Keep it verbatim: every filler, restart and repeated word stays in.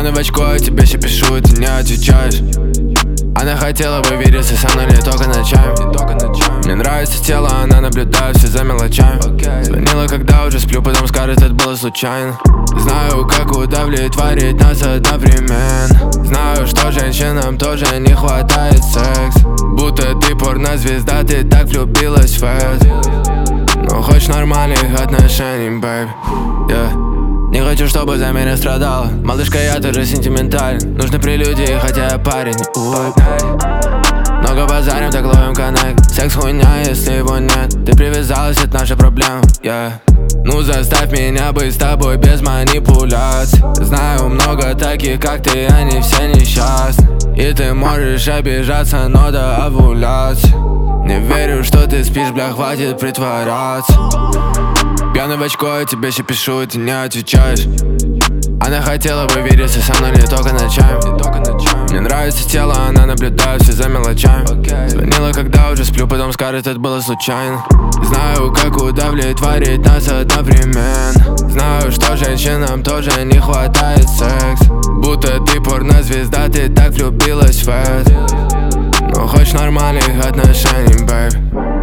Пьяный в очко, тебе ще пишу, и ты не отвечаешь. Она хотела бы видеться со мной не только ночами. Мне нравится тело, она наблюдает все за мелочами. Звонила, когда уже сплю, потом скажет, это было случайно. Знаю, как удовлетворить нас одновременно. Знаю, что женщинам тоже не хватает секс. Будто ты порнозвезда, ты так влюбилась в это. Но хочешь нормальных отношений, бэйб, yeah. Не хочу, чтобы за меня страдала. Малышка, я тоже сентиментален. Нужны прелюдии, хотя я парень. Ой. Много базарим, так ловим коннект. Секс хуйня, если его нет. Ты привязалась, это наша проблема, yeah. Ну заставь меня быть с тобой без манипуляций. Знаю много таких, как ты, они все несчастны. И ты можешь обижаться, но до овуляции. Не верю, что ты спишь, бля, хватит притворяться. Пьяный в очко, я тебе ще пишу, и ты не отвечаешь. Она хотела бы видеться со мной не только ночами. Мне нравится тело, она наблюдает все за мелочами. Звонила, когда уже сплю, потом скажет, это было случайно. Знаю, как удовлетворить нас одновременно. Знаю, что женщинам тоже не хватает секс. Будто ты порнозвезда, ты так влюбилась в это. Но хочешь нормальных отношений, бэйб.